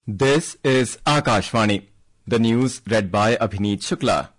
This is Akashvani. The news read by Abhineet Shukla.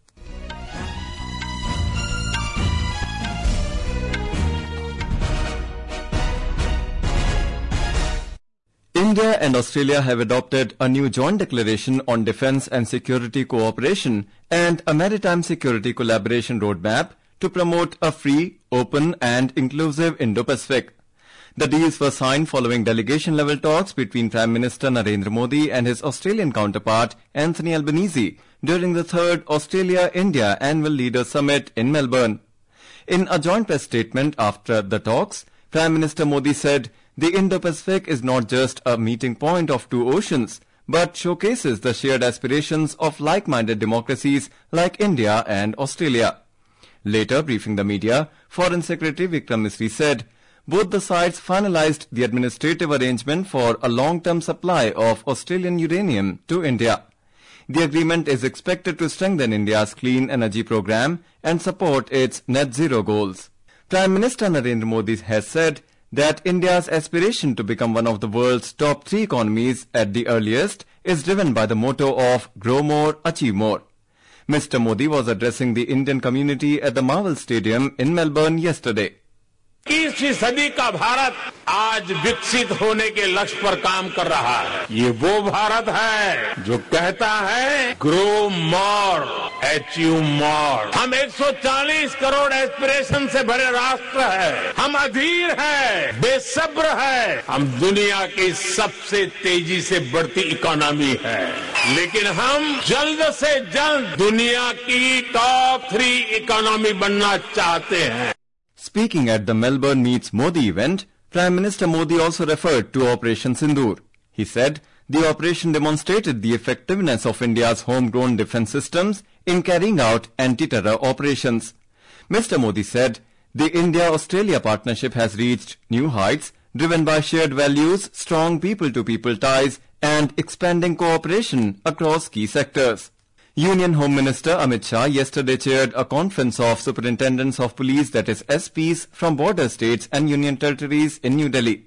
India and Australia have adopted a new joint declaration on defence and security cooperation and a maritime security collaboration roadmap to promote a free, open and inclusive Indo-Pacific. The deals were signed following delegation-level talks between Prime Minister Narendra Modi and his Australian counterpart Anthony Albanese during the 3rd Australia-India Annual Leaders Summit in Melbourne. In a joint press statement after the talks, Prime Minister Modi said, "The Indo-Pacific is not just a meeting point of two oceans, but showcases the shared aspirations of like-minded democracies like India and Australia." Later, briefing the media, Foreign Secretary Vikram Misri said, both the sides finalized the administrative arrangement for a long-term supply of Australian uranium to India. The agreement is expected to strengthen India's clean energy program and support its net zero goals. Prime Minister Narendra Modi has said that India's aspiration to become one of the world's top 3 economies at the earliest is driven by the motto of Grow More, Achieve More. Mr. Modi was addressing the Indian community at the Marvel Stadium in Melbourne yesterday. 21वीं सदी का भारत आज विकसित होने के लक्ष्य पर काम कर रहा है। ये वो भारत है जो कहता है ग्रो मोर, अचीव मोर। हम 140 करोड़ एस्पिरेशन से भरे राष्ट्र है। हम अधीर है, बेसब्र है। हम दुनिया की सबसे तेजी से बढ़ती इकोनॉमी है, लेकिन हम जल्द से जल्द दुनिया की टॉप 3 इकोनॉमी बनना चाहते हैं। Speaking at the Melbourne Meets Modi event, Prime Minister Modi also referred to Operation Sindoor. He said the operation demonstrated the effectiveness of India's homegrown defence systems in carrying out anti-terror operations. Mr. Modi said the India-Australia partnership has reached new heights driven by shared values, strong people-to-people ties and expanding cooperation across key sectors. Union Home Minister Amit Shah yesterday chaired a conference of superintendents of police, that is SPs, from border states and union territories in New Delhi.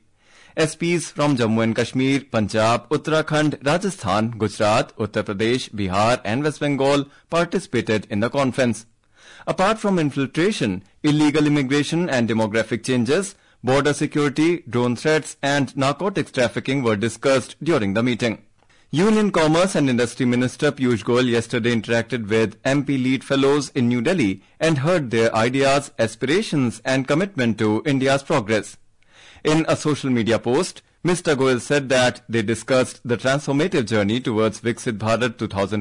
SPs from Jammu and Kashmir, Punjab, Uttarakhand, Rajasthan, Gujarat, Uttar Pradesh, Bihar and West Bengal participated in the conference. Apart from infiltration, illegal immigration and demographic changes, border security, drone threats and narcotics trafficking were discussed during the meeting. Union Commerce and Industry Minister Piyush Goyal yesterday interacted with MP Lead Fellows in New Delhi and heard their ideas, aspirations and commitment to India's progress. In a social media post, Mr. Goyal said that they discussed the transformative journey towards Viksit Bharat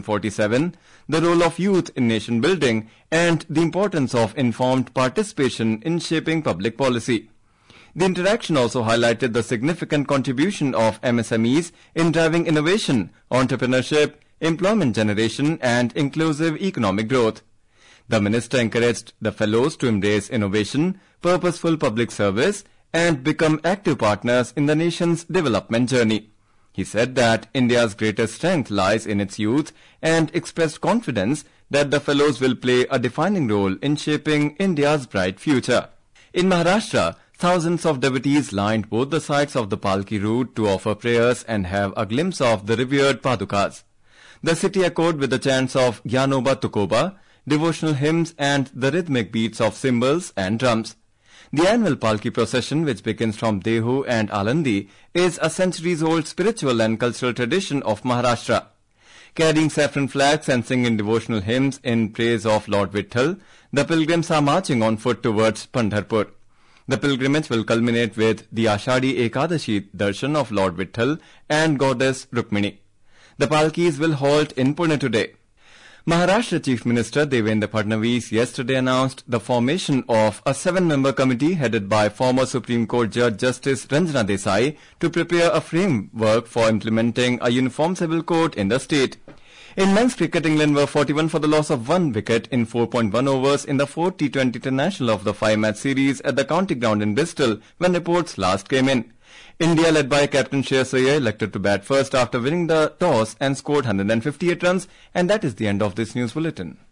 2047, the role of youth in nation building and the importance of informed participation in shaping public policy. The interaction also highlighted the significant contribution of MSMEs in driving innovation, entrepreneurship, employment generation and inclusive economic growth. The minister encouraged the fellows to embrace innovation, purposeful public service and become active partners in the nation's development journey. He said that India's greatest strength lies in its youth and expressed confidence that the fellows will play a defining role in shaping India's bright future. In Maharashtra, thousands of devotees lined both the sides of the Palki route to offer prayers and have a glimpse of the revered Padukas. The city echoed with the chants of Gyanoba Tukoba, devotional hymns and the rhythmic beats of cymbals and drums. The annual Palki procession, which begins from Dehu and Alandi, is a centuries-old spiritual and cultural tradition of Maharashtra. Carrying saffron flags and singing devotional hymns in praise of Lord Vitthal, the pilgrims are marching on foot towards Pandharpur. The pilgrimage will culminate with the Ashadi Ekadashi darshan of Lord Vitthal and Goddess Rukmini. The Palkis will halt in Pune today. Maharashtra Chief Minister Devendra Fadnavis yesterday announced the formation of a 7-member committee headed by former Supreme Court Judge Justice Ranjana Desai to prepare a framework for implementing a uniform civil code in the state. In men's cricket, England were 41 for the loss of 1 wicket in 4.1 overs in the 4th T20 International of the 5-match series at the County Ground in Bristol when reports last came in. India, led by Captain Shreyas Iyer, elected to bat first after winning the toss and scored 158 runs. And that is the end of this news bulletin.